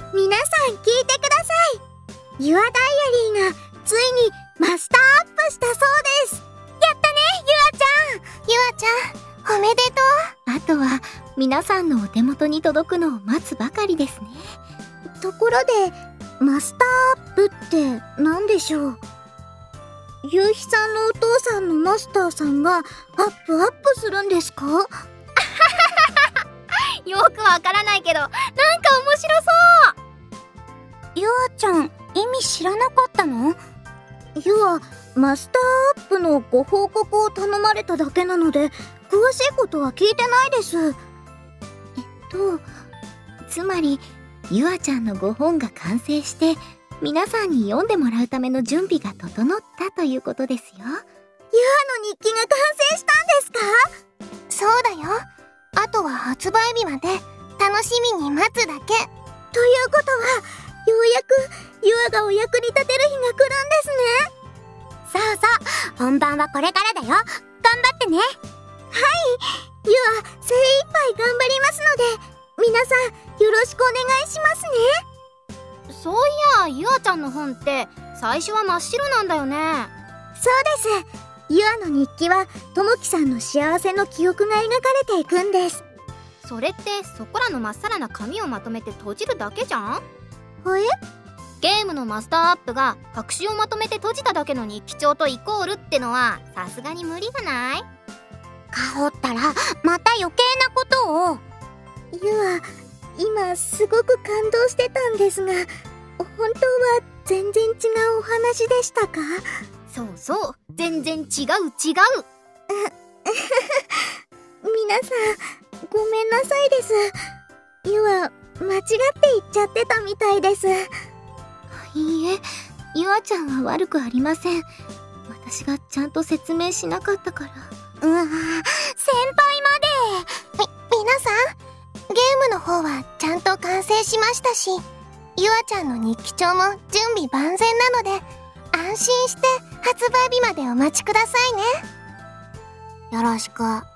皆さん聞いてください。ユアダイアリーがついにマスターアップしたそうです。やったね、ユアちゃん。おめでとう。 あとは皆さんのお手元に届くのを待つばかりですね。 ところで、マスターアップって何でしょう？ゆうひさんのお父さんのマスターさんがアップするんですか？ よくわからないけど、なんか面白そう。 ユアちゃん、意味知らなかったの？ユア、マスターアップのご報告を頼まれただけなので、詳しいことは聞いてないです。 つまり、ユアちゃんのご本が完成して、皆さんに読んでもらうための準備が整ったということですよ。ユアの日記が完成したんですか？そうだよ。あとは発売日まで楽しみに待つだけ。ということは、ようやくユアがお役に立てる日が来るんですね。そうそう、本番はこれからだよ。頑張ってね。はい、ユア、精一杯頑張りますので、皆さんよろしくお願いしますね。 そういや、ユアちゃんの本って最初は真っ白なんだよね。 そうです。ユアの日記はともきさんの幸せの記憶が描かれていくんです。 それってそこらのまっさらな紙をまとめて閉じるだけじゃん。ゲームのマスターアップが白紙をまとめて閉じただけの日記帳とイコールってのはさすがに無理がない？ かほったらまた余計なことを。ユア、今すごく感動してたんですが、本当は全然違うお話でしたか？ そうそう、全然違う。 皆さんごめんなさいです。ユア、間違って言っちゃってたみたいです。 いいえ、ユアちゃんは悪くありません。私がちゃんと説明しなかったから。 先輩まで。皆さん、ゲームの方はちゃんと完成しましたし、ユアちゃんの日記帳も準備万全なので、安心して発売日までお待ちくださいね。よろしく。